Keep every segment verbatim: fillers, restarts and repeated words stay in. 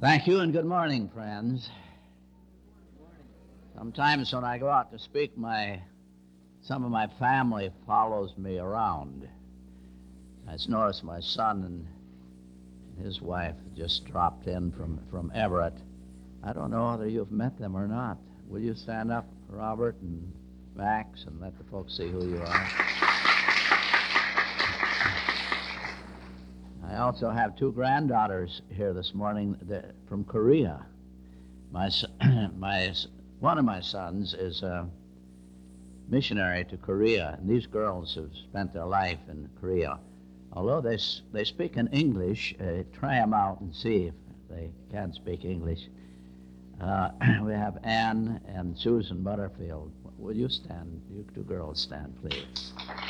Thank you and good morning, friends. Sometimes when I go out to speak, my some of my family follows me around. I just noticed my son and his wife just dropped in from, from Everett. I don't know whether you've met them or not. Will you stand up, Robert and Max, and let the folks see who you are? I also have two granddaughters here this morning from Korea. My, my, one of my sons is a missionary to Korea, and these girls have spent their life in Korea. Although they, they speak in English, uh, try them out and see if they can speak English. Uh, we have Ann and Susan Butterfield. Will you stand? You two girls stand, please.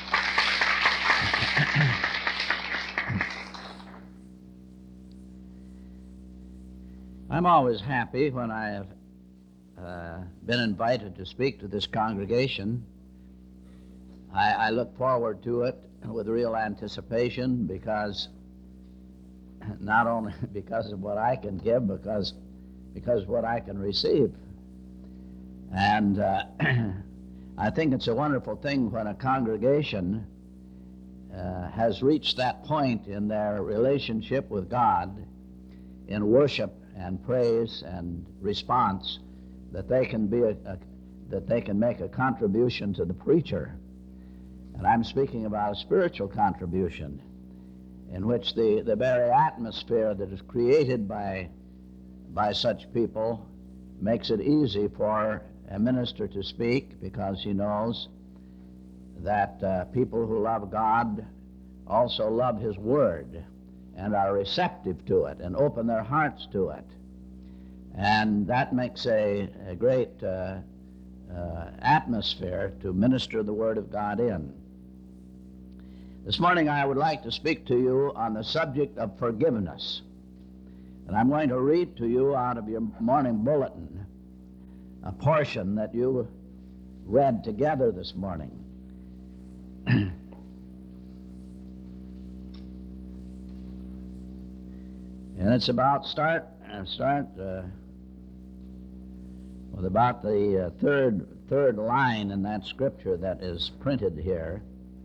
I'm always happy when I have uh, been invited to speak to this congregation. I, I look forward to it with real anticipation because not only because of what I can give, because because of what I can receive. And uh, I think it's a wonderful thing when a congregation uh, has reached that point in their relationship with God in worship and praise and response that they can be a, a that they can make a contribution to the preacher. And I'm speaking about a spiritual contribution in which the, the very atmosphere that is created by by such people makes it easy for a minister to speak, because he knows that uh, people who love God also love His Word and are receptive to it and open their hearts to it. And that makes a, a great uh, uh, atmosphere to minister the Word of God in. This morning I would like to speak to you on the subject of forgiveness. And I'm going to read to you out of your morning bulletin a portion that you read together this morning. And it's about, start, uh, start uh, with about the uh, third, third line in that scripture that is printed here.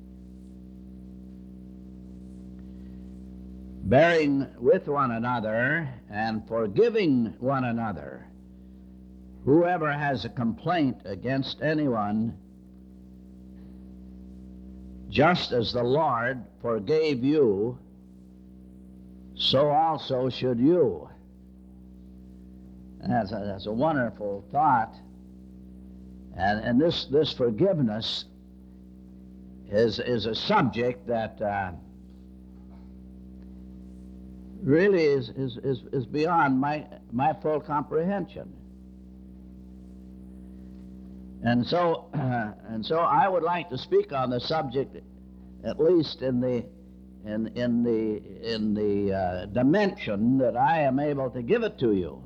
Bearing with one another and forgiving one another. Whoever has a complaint against anyone, just as the Lord forgave you, so also should you. That's a, that's a wonderful thought. And, and this, this forgiveness is, is a subject that uh, really is, is, is, is beyond my, my full comprehension. And so, uh, and so I would like to speak on the subject, at least in the in in the in the uh, dimension that I am able to give it to you.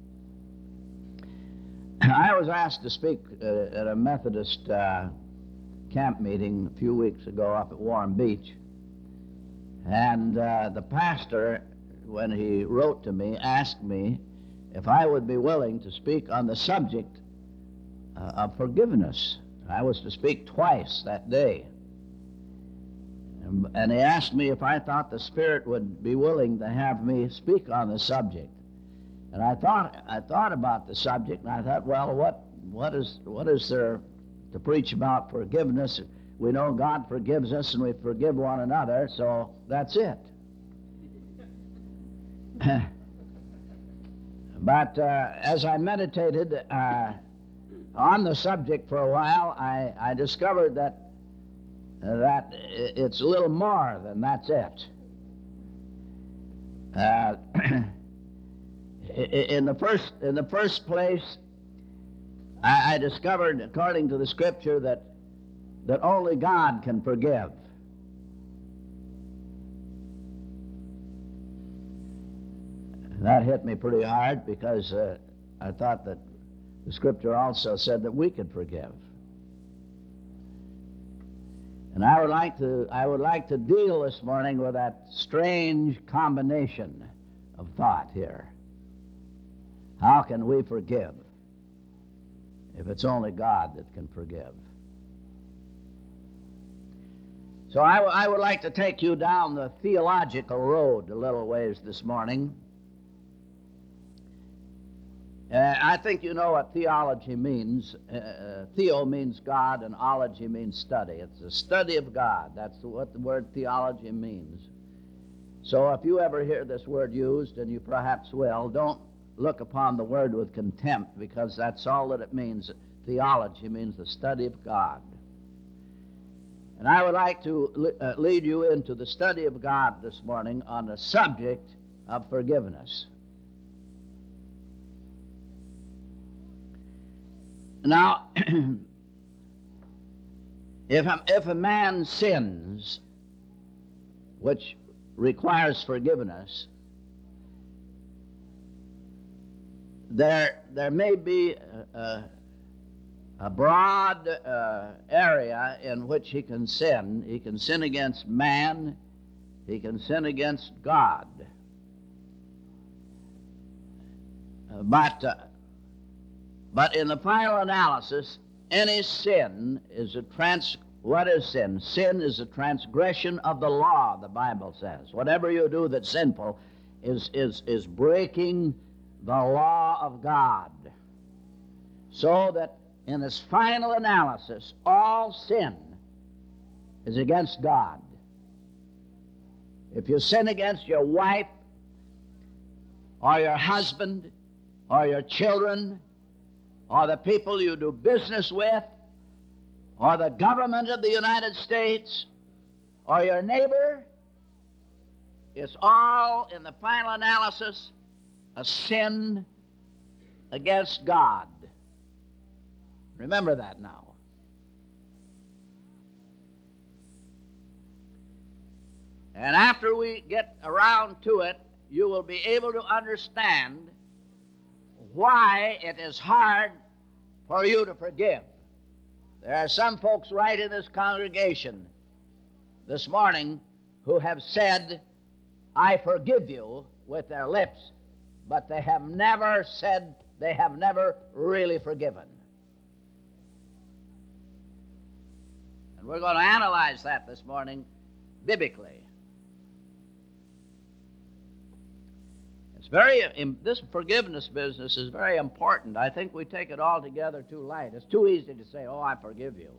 I was asked to speak uh, at a Methodist uh, camp meeting a few weeks ago up at Warm Beach, and uh, the pastor, when he wrote to me, asked me if I would be willing to speak on the subject uh, of forgiveness. I was to speak twice that day. And, and he asked me if I thought the Spirit would be willing to have me speak on the subject. And I thought I thought about the subject, and I thought, well, what what is what is there to preach about forgiveness? We know God forgives us and we forgive one another, so that's it. But uh, as I meditated uh, on the subject for a while, I, I discovered that uh, that it's a little more than that's it. Uh, in the first in the first place, I, I discovered, according to the Scripture, that that only God can forgive. That hit me pretty hard, because uh, I thought that the Scripture also said that we could forgive. And I would like to I would like to deal this morning with that strange combination of thought here. How can we forgive if it's only God that can forgive? So I, w- I would like to take you down the theological road a little ways this morning. Uh, I think you know what theology means. Uh, theo means God, and ology means study. It's the study of God. That's what the word theology means. So if you ever hear this word used, and you perhaps will, don't look upon the word with contempt, because that's all that it means. Theology means the study of God. And I would like to uh, lead you into the study of God this morning on the subject of forgiveness. Now, if a, if a man sins, which requires forgiveness, there there may be a, a, a broad uh, area in which he can sin. He can sin against man. He can sin against God. Uh, but uh, but in the final analysis, any sin is a trans. What is sin? Sin is a transgression of the law, the Bible says. Whatever you do that's sinful is is is breaking the law of God. So that in this final analysis, all sin is against God. If you sin against your wife, or your husband, or your children, or the people you do business with, or the government of the United States, or your neighbor, it's all, in the final analysis, a sin against God. Remember that now. And after we get around to it, you will be able to understand why it is hard for you to forgive. There are some folks right in this congregation this morning who have said, "I forgive you," with their lips, but they have never said, they have never really forgiven. And we're going to analyze that this morning biblically. It's very, this forgiveness business is very important. I think we take it all together too light. It's too easy to say, "Oh, I forgive you."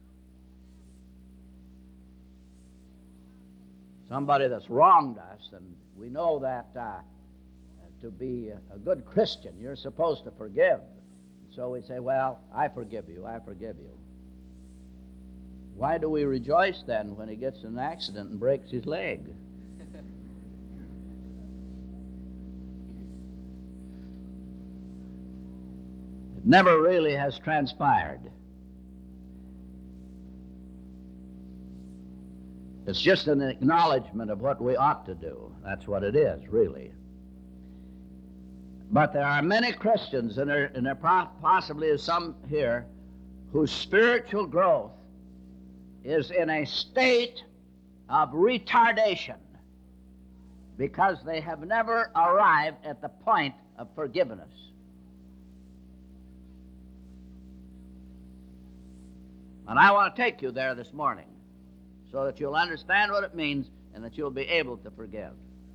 Somebody that's wronged us, and we know that uh, to be a good Christian, you're supposed to forgive. So we say, "Well, I forgive you, I forgive you." Why do we rejoice then when he gets in an accident and breaks his leg? It never really has transpired. It's just an acknowledgement of what we ought to do. That's what it is, really. But there are many Christians, and there, and there possibly is some here, whose spiritual growth is in a state of retardation because they have never arrived at the point of forgiveness. And I want to take you there this morning so that you'll understand what it means and that you'll be able to forgive.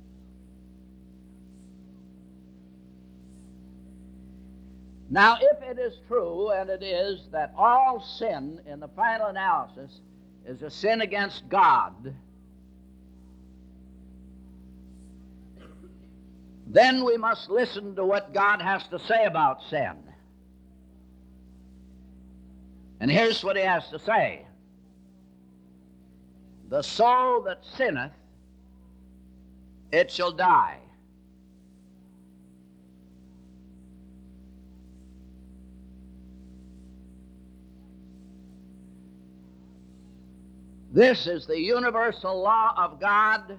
Now, if it is true, and it is, that all sin in the final analysis is a sin against God, then we must listen to what God has to say about sin. And here's what he has to say. "The soul that sinneth, it shall die." This is the universal law of God,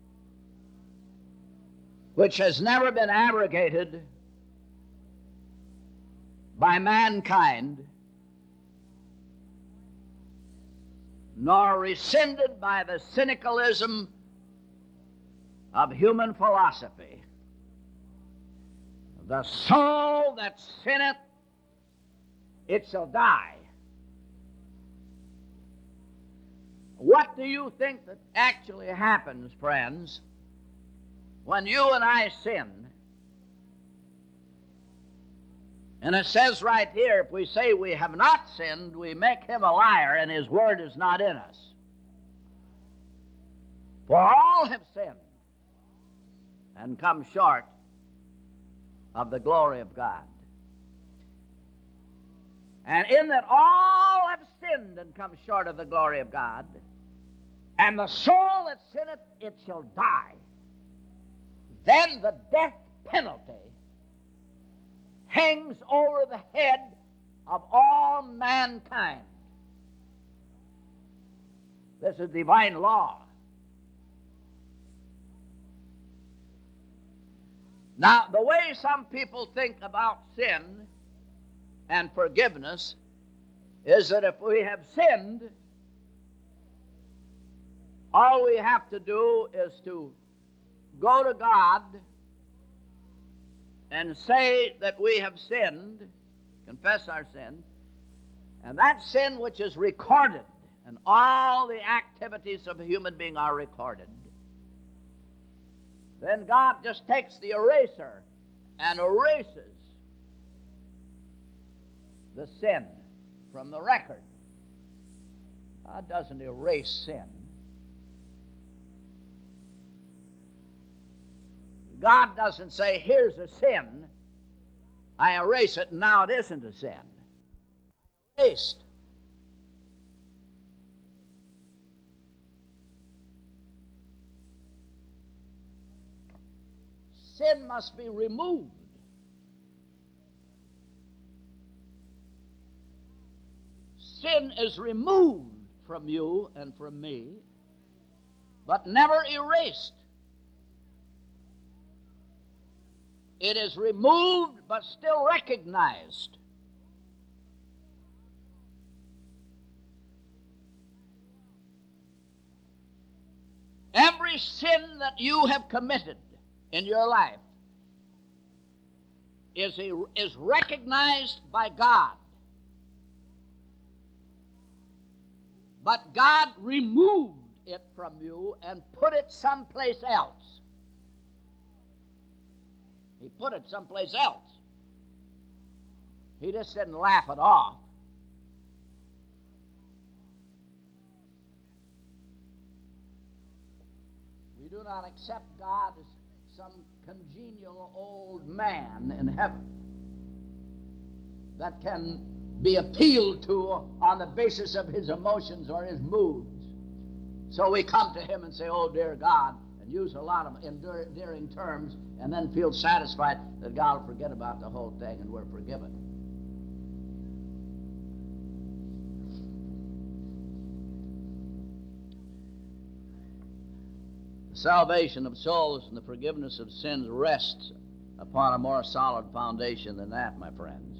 which has never been abrogated by mankind, nor rescinded by the cynicalism of human philosophy. the soul that sinneth, it shall die. What do you think that actually happens, friends, when you and I sin? And it says right here, if we say we have not sinned, we make him a liar, and his word is not in us. For all have sinned and come short of the glory of God. And in that all have sinned and come short of the glory of God, and the soul that sinneth, it shall die. Then the death penalty hangs over the head of all mankind. This is divine law. Now, the way some people think about sin and forgiveness is that if we have sinned, all we have to do is to go to God and say that we have sinned, confess our sin, and that sin which is recorded, and all the activities of a human being are recorded, then God just takes the eraser and erases the sin from the record. God doesn't erase sin. God doesn't say, here's a sin, I erase it, and now it isn't a sin. Erased. Sin must be removed. Sin is removed from you and from me, but never erased. It is removed, but still recognized. Every sin that you have committed in your life is, a, is recognized by God. But God removed it from you and put it someplace else. He put it someplace else. He just didn't laugh it off. We do not accept God as some congenial old man in heaven that can be appealed to on the basis of his emotions or his moods. So we come to him and say, oh, dear God, and use a lot of endearing terms, and then feel satisfied that God will forget about the whole thing and we're forgiven. The salvation of souls and the forgiveness of sins rests upon a more solid foundation than that, my friends.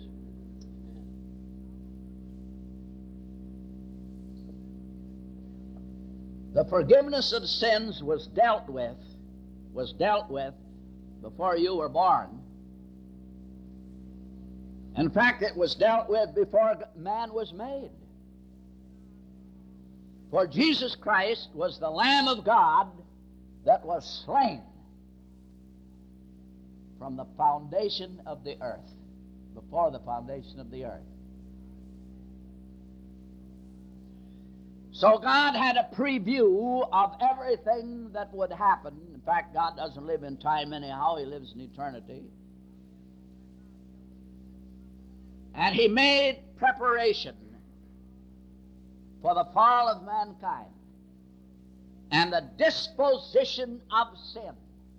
The forgiveness of sins was dealt with, was dealt with before you were born. In fact, it was dealt with before man was made. For Jesus Christ was the Lamb of God that was slain from the foundation of the earth, before the foundation of the earth. So God had a preview of everything that would happen. In fact, God doesn't live in time anyhow. He lives in eternity. And he made preparation for the fall of mankind and the disposition of sin.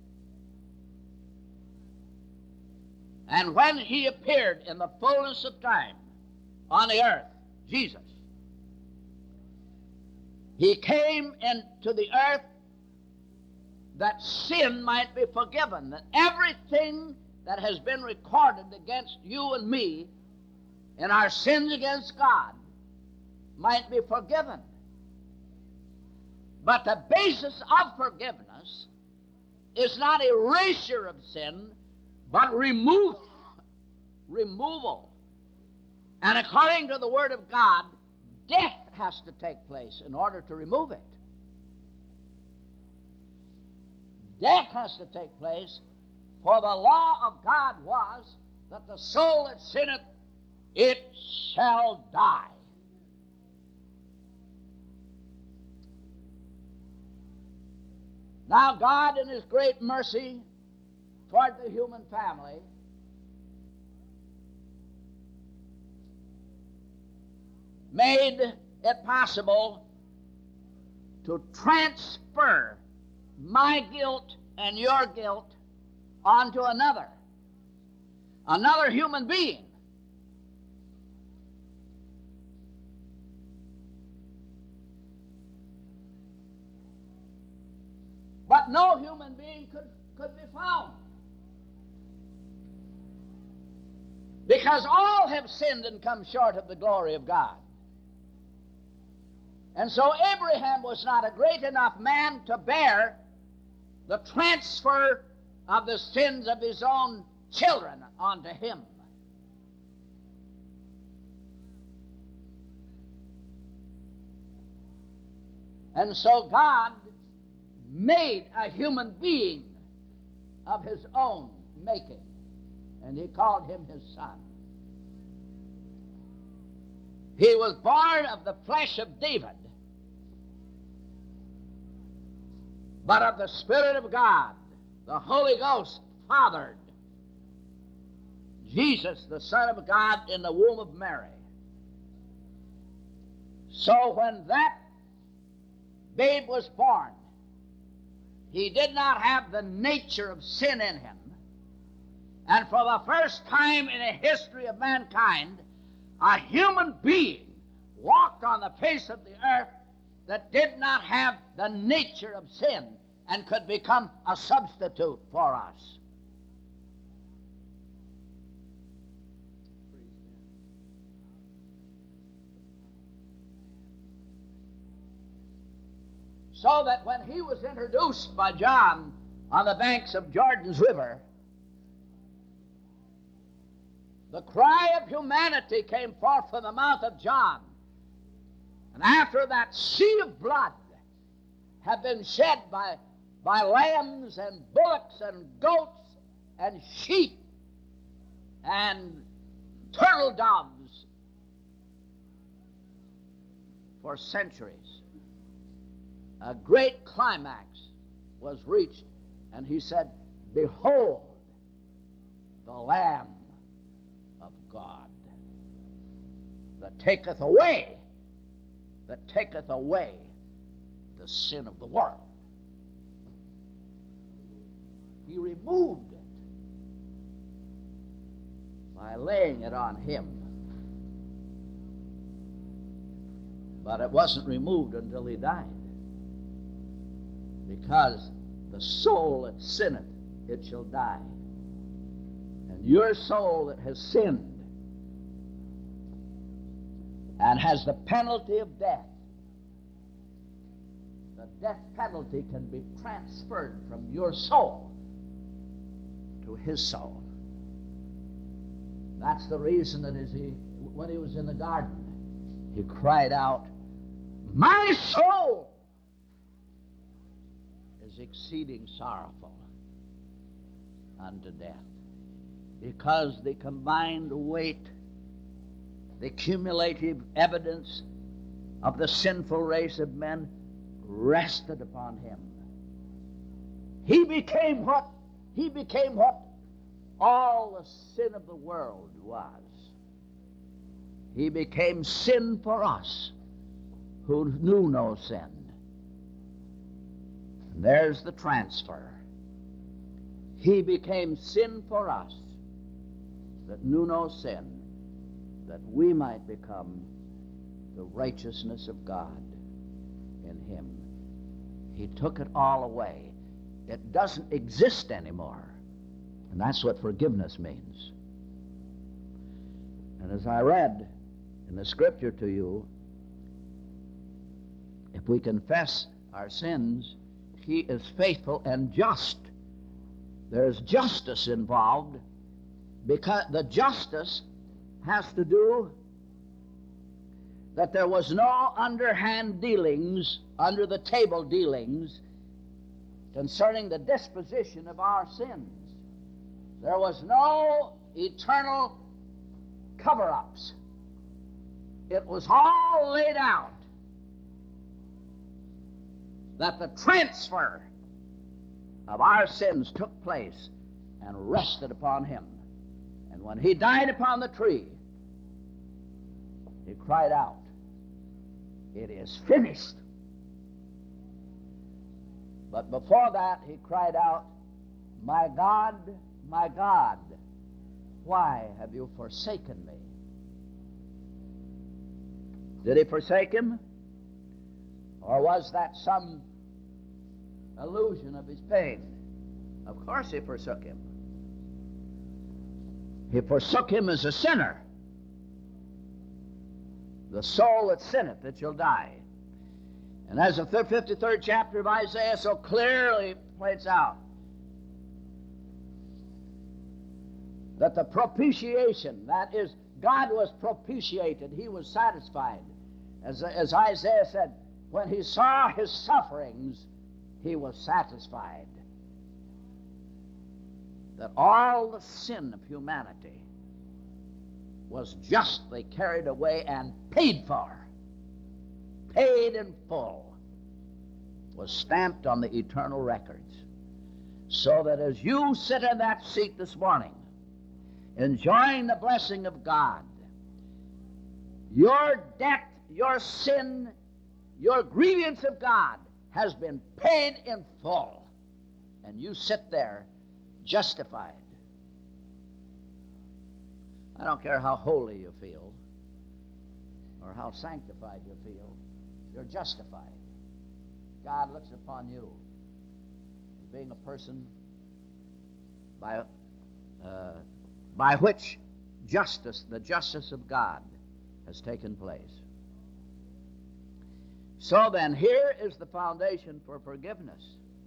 And when he appeared in the fullness of time on the earth, Jesus, he came into the earth that sin might be forgiven, that everything that has been recorded against you and me in our sins against God might be forgiven. But the basis of forgiveness is not erasure of sin, but remove, removal. And according to the Word of God, death has to take place in order to remove it. Death has to take place, for the law of God was that the soul that sinneth, it shall die. Now God, in His great mercy toward the human family, made it possible to transfer my guilt and your guilt onto another, another human being. But no human being could, could be found, because all have sinned and come short of the glory of God. And so Abraham was not a great enough man to bear the transfer of the sins of his own children onto him. And so God made a human being of His own making, and He called him His Son. He was born of the flesh of David, but of the Spirit of God. The Holy Ghost fathered Jesus, the Son of God, in the womb of Mary. So when that babe was born, he did not have the nature of sin in him. And for the first time in the history of mankind, a human being walked on the face of the earth that did not have the nature of sin and could become a substitute for us. So that when he was introduced by John on the banks of Jordan's River, the cry of humanity came forth from the mouth of John. And after that sea of blood had been shed by, by lambs and bullocks and goats and sheep and turtle doves for centuries, a great climax was reached, and he said, "Behold, the Lamb of God that taketh away, that taketh away the sin of the world." He removed it by laying it on him. But it wasn't removed until he died. Because the soul that sinneth, it shall die. And your soul that has sinned and has the penalty of death, the death penalty can be transferred from your soul to his soul. That's the reason that as he, when he was in the garden, he cried out, "My soul is exceeding sorrowful unto death," because the combined weight, the cumulative evidence of the sinful race of men rested upon him. He became what he became what all the sin of the world was. He became sin for us who knew no sin. And there's the transfer. He became sin for us that knew no sin, that we might become the righteousness of God in him. He took it all away. It doesn't exist anymore. And that's what forgiveness means. And as I read in the scripture to you, if we confess our sins, he is faithful and just There's justice involved, because the justice has to do that there was no underhand dealings, under the table dealings, concerning the disposition of our sins. There was no eternal cover-ups. It was all laid out that the transfer of our sins took place and rested upon him. And when he died upon the tree, he cried out, "It is finished." But before that, he cried out, "My God, my God, why have you forsaken me?" Did he forsake him? Or was that some illusion of his pain? Of course he forsook him. He forsook him as a sinner. The soul that sinneth, it shall die. And as the fifty-third chapter of Isaiah so clearly points out, that the propitiation, that is, God was propitiated, he was satisfied. As, as Isaiah said, when he saw his sufferings, he was satisfied. That all the sin of humanity was justly carried away and paid for, paid in full, was stamped on the eternal records. So that as you sit in that seat this morning, enjoying the blessing of God, your debt, your sin, your grievance of God has been paid in full, and you sit there justified. I don't care how holy you feel or how sanctified you feel, you're justified. God looks upon you as being a person by uh, by which justice, the justice of God, has taken place. So then, here is the foundation for forgiveness.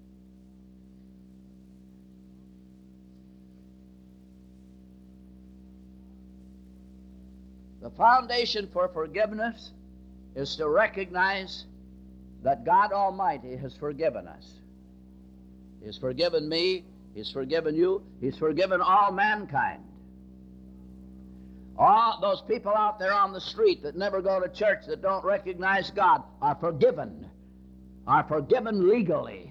The foundation for forgiveness is to recognize that God Almighty has forgiven us. He's forgiven me, He's forgiven you, He's forgiven all mankind. All those people out there on the street that never go to church, that don't recognize God, are forgiven, are forgiven legally.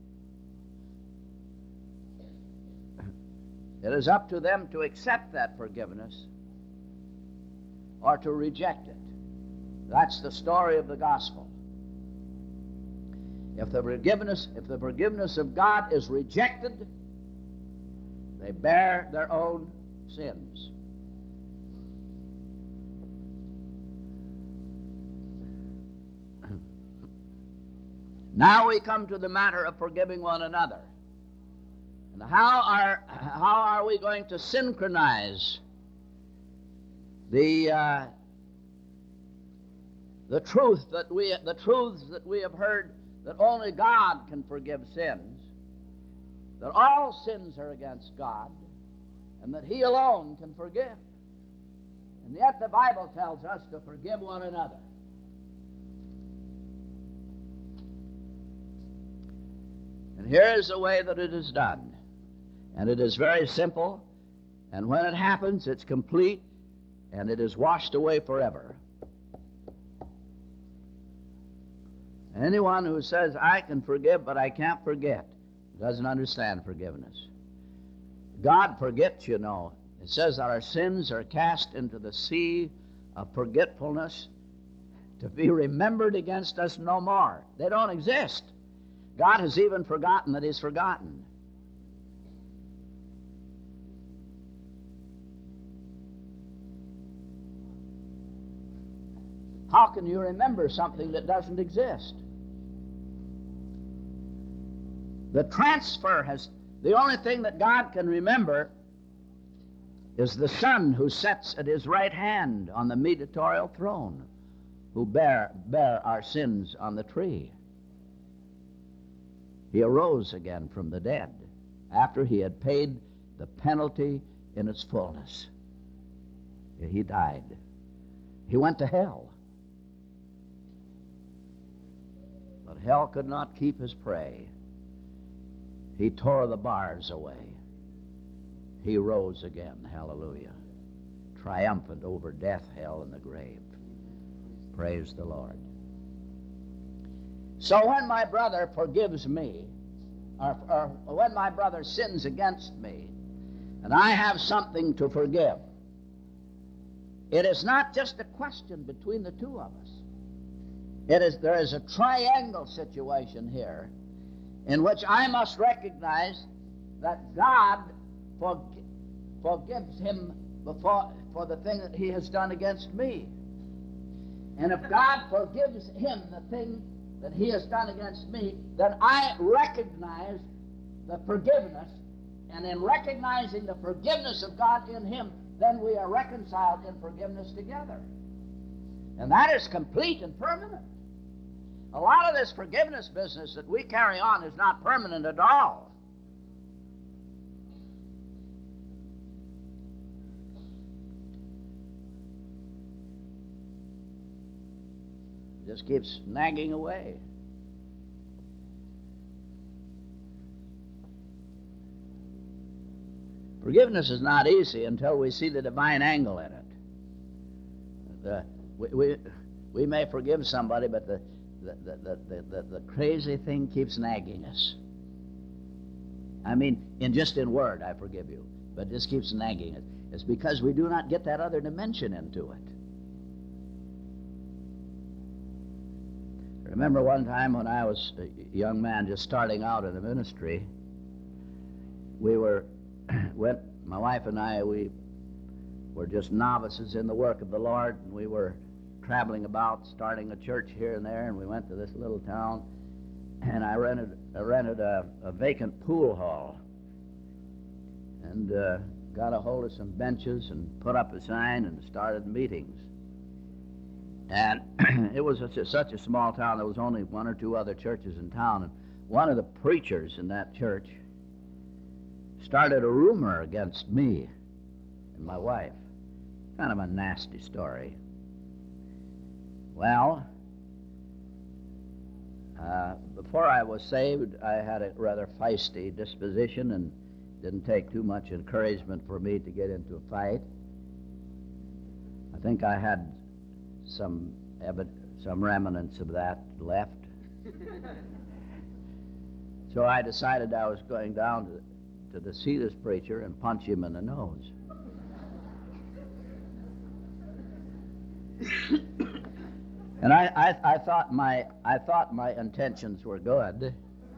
It is up to them to accept that forgiveness or to reject it. That's the story of the gospel. If the forgiveness, if the forgiveness of God is rejected, they bear their own sins. Now we come to the matter of forgiving one another. And how are how are we going to synchronize the uh, the truth that we the truths that we have heard, that only God can forgive sins, that all sins are against God, and that He alone can forgive. And yet the Bible tells us to forgive one another. And here is the way that it is done. And it is very simple, and when it happens, it's complete, and it is washed away forever. Anyone who says, I can forgive, but I can't forget, doesn't understand forgiveness. God forgets, you know. It says that our sins are cast into the sea of forgetfulness, to be remembered against us no more. They don't exist. God has even forgotten that He's forgotten. How can you remember something that doesn't exist? The transfer has, the only thing that God can remember is the Son who sits at His right hand on the mediatorial throne, who bear, bear our sins on the tree. He arose again from the dead after he had paid the penalty in its fullness. He died. He went to hell. But hell could not keep his prey. He tore the bars away. He rose again, hallelujah, triumphant over death, hell, and the grave. Praise the Lord. So when my brother forgives me, or, or when my brother sins against me, and I have something to forgive, it is not just a question between the two of us. It is, there is a triangle situation here in which I must recognize that God forg- forgives him before, for the thing that he has done against me. And if God forgives him the thing that he has done against me, then I recognize the forgiveness, and in recognizing the forgiveness of God in him, then we are reconciled in forgiveness together. And that is complete and permanent. A lot of this forgiveness business that we carry on is not permanent at all. It just keeps nagging away. Forgiveness is not easy until we see the divine angle in it. The, we, we, we may forgive somebody, but the, the, the, the, the, the crazy thing keeps nagging us. I mean, in just in word, I forgive you, but it just keeps nagging us. It's because we do not get that other dimension into it. I remember one time when I was a young man just starting out in the ministry, we were went, my wife and I, we were just novices in the work of the Lord, and we were traveling about, starting a church here and there, and we went to this little town, and I rented, I rented a, a vacant pool hall, and uh, got a hold of some benches and put up a sign and started meetings. And it was a, such a small town, there was only one or two other churches in town, and one of the preachers in that church started a rumor against me and my wife. Kind of a nasty story. Well, uh, before I was saved, I had a rather feisty disposition, and didn't take too much encouragement for me to get into a fight. I think I had some evi- some remnants of that left. So I decided I was going down to to the see this preacher and punch him in the nose. And I, I, I thought my I thought my intentions were good,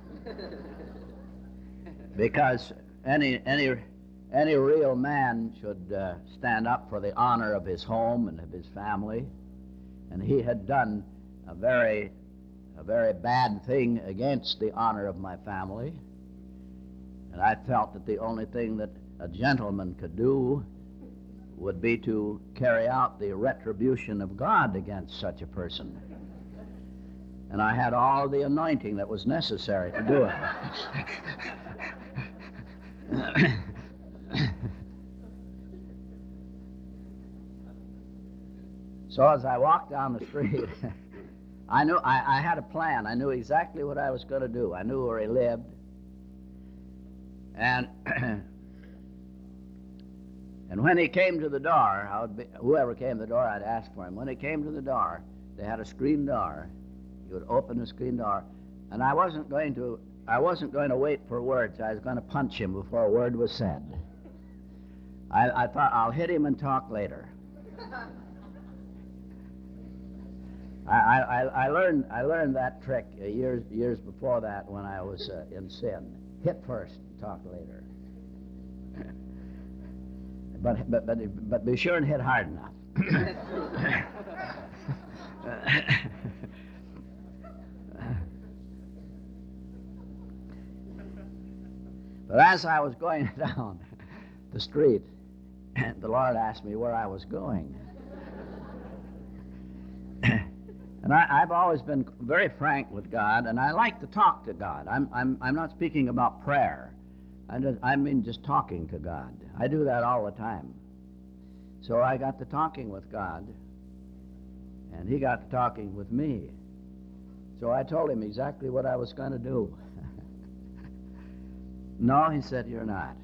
because any any any real man should uh, stand up for the honor of his home and of his family, and he had done a very a very bad thing against the honor of my family. And I felt that the only thing that a gentleman could do would be to carry out the retribution of God against such a person. And I had all the anointing that was necessary to do it. So as I walked down the street, I knew I, I had a plan. I knew exactly what I was going to do. I knew where he lived. And and when he came to the door, I would be, whoever came to the door, I'd ask for him. When he came to the door, they had a screen door. He would open the screen door, and I wasn't going to I wasn't going to wait for words. I was going to punch him before a word was said. I, I thought, I'll hit him and talk later. I, I, I learned I learned that trick uh, years years before that when I was uh, in sin. Hit first, talk later. but, but but but be sure and hit hard enough. But as I was going down the street, the Lord asked me where I was going. And I, I've always been very frank with God, and I like to talk to God. I'm, I'm, I'm not speaking about prayer, I, just, I mean just talking to God. I do that all the time. So I got to talking with God, and he got to talking with me. So I told him exactly what I was going to do. No, he said, you're not.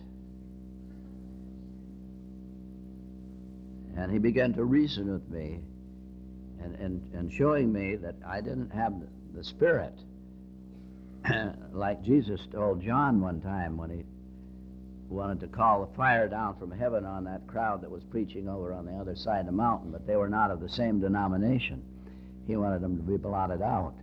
And he began to reason with me and, and, and showing me that I didn't have the, the Spirit like Jesus told John one time when he wanted to call the fire down from heaven on that crowd that was preaching over on the other side of the mountain, but they were not of the same denomination. He wanted them to be blotted out.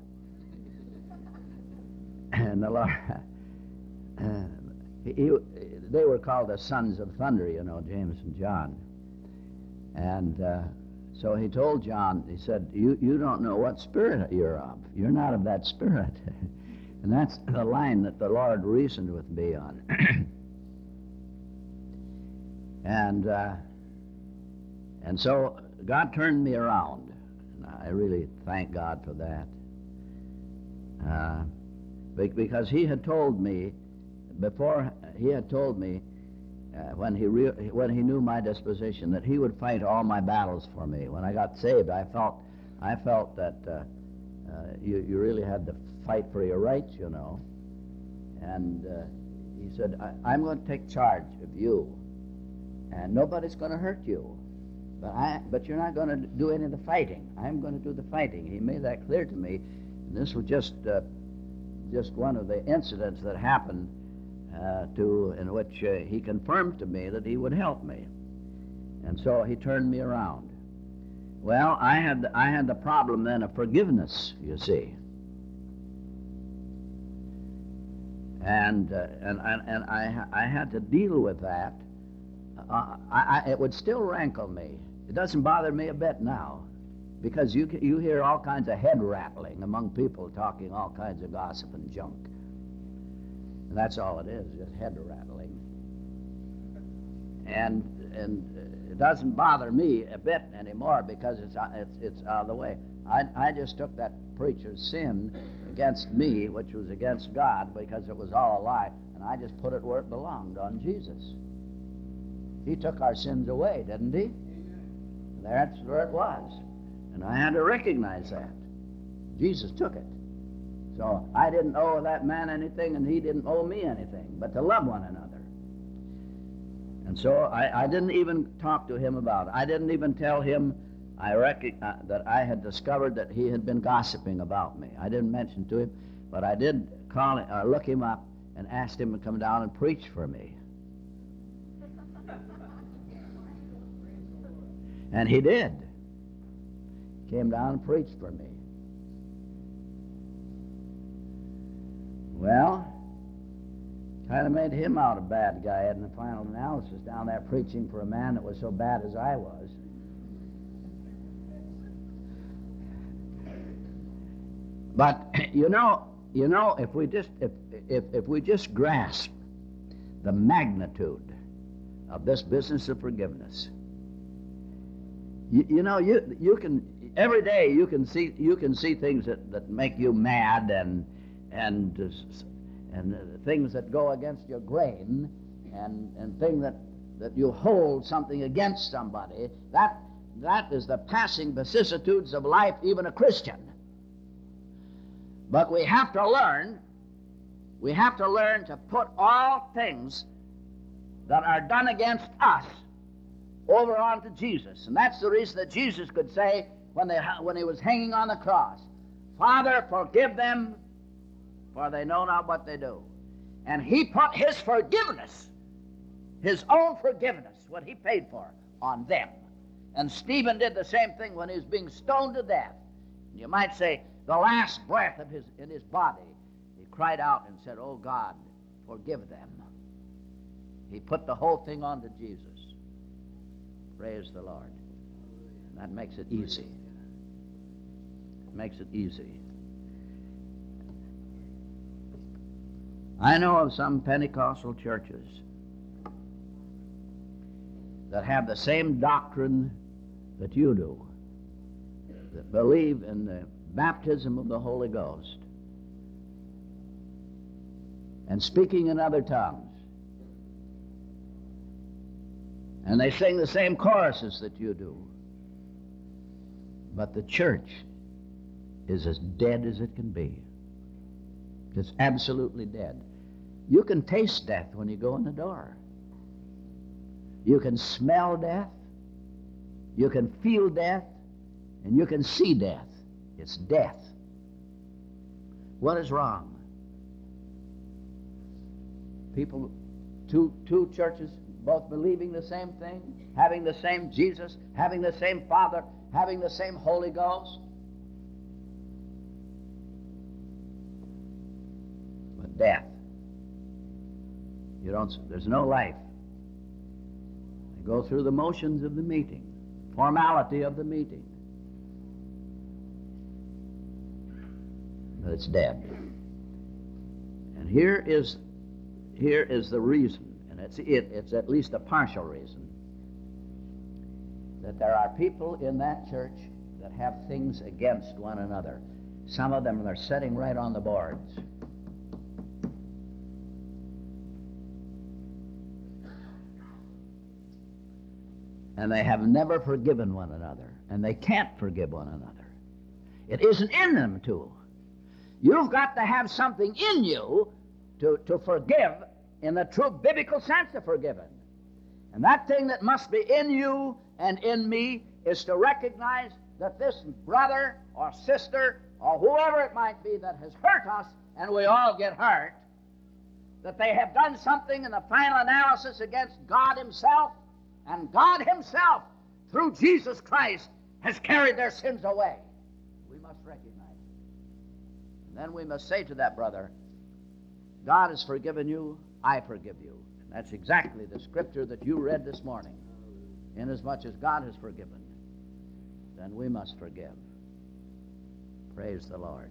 And the Lord, uh, he, he, they were called the sons of thunder, you know, James and John. And uh, so he told John, he said, you, you don't know what spirit you're of. You're not of that spirit. And that's the line that the Lord reasoned with me on. and uh, and so God turned me around. And I really thank God for that. Uh, because he had told me, before he had told me, uh, when he re- when he knew my disposition, that he would fight all my battles for me. When I got saved, I felt I felt that uh, uh, you, you really had to fight for your rights, you know. And uh, he said, I, I'm going to take charge of you, and nobody's going to hurt you. But I, but you're not going to do any of the fighting. I'm going to do the fighting. He made that clear to me. And this was just uh, just one of the incidents that happened uh, to in which uh, he confirmed to me that he would help me. And so he turned me around. Well, I had I had the problem then of forgiveness, you see. And uh, and and, and I I had to deal with that. Uh, I, I, it would still rankle me. It doesn't bother me a bit now, because you you hear all kinds of head rattling among people talking all kinds of gossip and junk. And that's all it is, just head rattling. And and it doesn't bother me a bit anymore because it's it's it's out of the way. I I just took that preacher's sin against me, which was against God, because it was all a lie, and I just put it where it belonged, on Jesus. He took our sins away, didn't he? Amen. That's where it was. And I had to recognize that. Jesus took it. So I didn't owe that man anything, and he didn't owe me anything, but to love one another. And so I, I didn't even talk to him about it. I didn't even tell him I rec- uh, that I had discovered that he had been gossiping about me. I didn't mention to him, but I did call him, uh, look him up and asked him to come down and preach for me. And he did. Came down and preached for me. Well, kind of made him out a bad guy in the final analysis, down there preaching for a man that was so bad as I was. But you know, you know, if we just if if if we just grasp the magnitude of this business of forgiveness, you, you know, you you can every day you can see you can see things that, that make you mad and and and uh, things that go against your grain, and and things that that you hold something against somebody. That that is the passing vicissitudes of life, even a Christian. But we have to learn, we have to learn to put all things that are done against us over onto Jesus. And that's the reason that Jesus could say when, they, when he was hanging on the cross, Father, forgive them, for they know not what they do. And he put his forgiveness, his own forgiveness, what he paid for, on them. And Stephen did the same thing when he was being stoned to death. You might say, the last breath of his in his body, he cried out and said, "Oh God, forgive them." He put the whole thing onto Jesus. Praise the Lord. That makes it easy. It makes it easy. I know of some Pentecostal churches that have the same doctrine that you do, that believe in the baptism of the Holy Ghost and speaking in other tongues And they sing the same choruses that you do. But the church is as dead as it can be. It's absolutely dead. You can taste death when you go in the door. You can smell death. You can feel death. And you can see death. It's death. What is wrong? People, two, two churches, both believing the same thing, having the same Jesus, having the same Father, having the same Holy Ghost. But death. You don't, there's no life. They go through the motions of the meeting, formality of the meeting. But it's dead. And here is here is the reason, and it's it, it's at least a partial reason, that there are people in that church that have things against one another. Some of them are sitting right on the boards. And they have never forgiven one another, and they can't forgive one another. It isn't in them to. You've got to have something in you to, to forgive in the true biblical sense of forgiven. And that thing that must be in you and in me is to recognize that this brother or sister or whoever it might be that has hurt us, and we all get hurt, that they have done something in the final analysis against God Himself, and God Himself, through Jesus Christ, has carried their sins away. We must recognize it. And then we must say to that brother, God has forgiven you, I forgive you. And that's exactly the scripture that you read this morning. Inasmuch as God has forgiven, then we must forgive. Praise the Lord.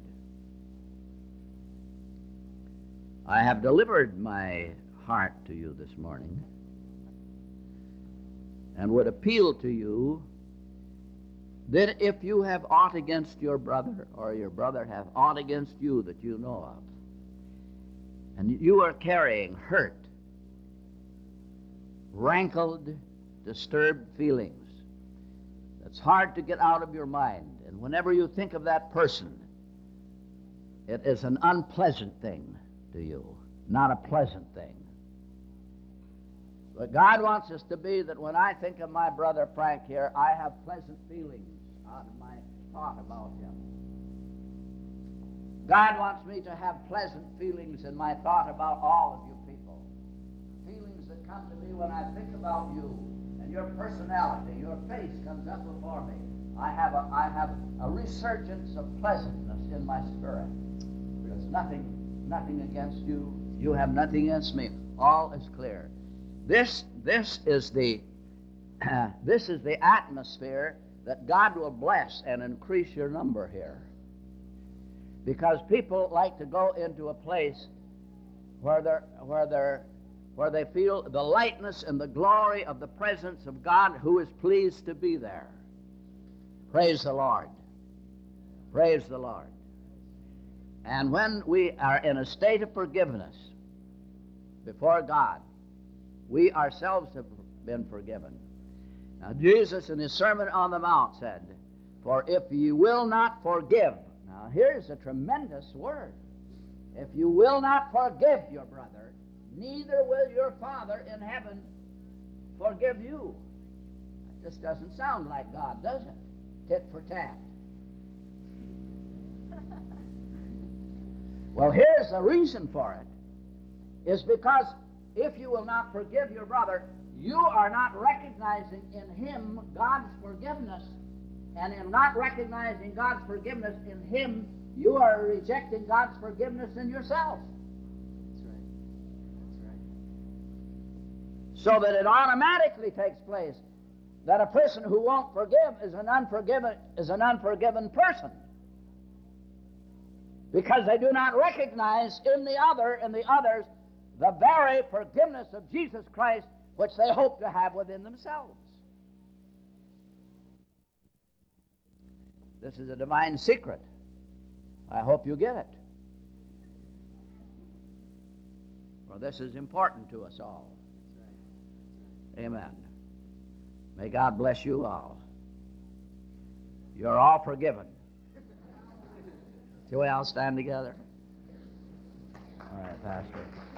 I have delivered my heart to you this morning, and would appeal to you that if you have aught against your brother, or your brother have aught against you that you know of, and you are carrying hurt, rankled, disturbed feelings, that's hard to get out of your mind, and whenever you think of that person, it is an unpleasant thing to you, not a pleasant thing. But God wants us to be that when I think of my brother Frank here, I have pleasant feelings out of my thought about him. God wants me to have pleasant feelings in my thought about all of you people. Feelings that come to me when I think about you and your personality, your face comes up before me. I have a, I have a resurgence of pleasantness in my spirit. There's nothing, nothing against you. You have nothing against me. All is clear. This, this is the, uh, this is the atmosphere that God will bless and increase your number here. Because people like to go into a place where they're, where they're, where they feel the lightness and the glory of the presence of God, who is pleased to be there. Praise the Lord. Praise the Lord. And when we are in a state of forgiveness before God, we ourselves have been forgiven. Now, Jesus in his Sermon on the Mount said, "For if you will not forgive," now here's a tremendous word, "if you will not forgive your brother, neither will your Father in heaven forgive you." That just doesn't sound like God, does it? Tit for tat. Well, here's the reason for it. Is because if you will not forgive your brother, you are not recognizing in him God's forgiveness. And in not recognizing God's forgiveness in him, you are rejecting God's forgiveness in yourself. That's right. That's right. So that it automatically takes place that a person who won't forgive is an unforgiven, is an unforgiven person. Because they do not recognize in the other, in the others, the very forgiveness of Jesus Christ which they hope to have within themselves. This is a divine secret. I hope you get it. For this is important to us all. Amen. May God bless you all. You're all forgiven. See the way I'll stand together? All right, Pastor.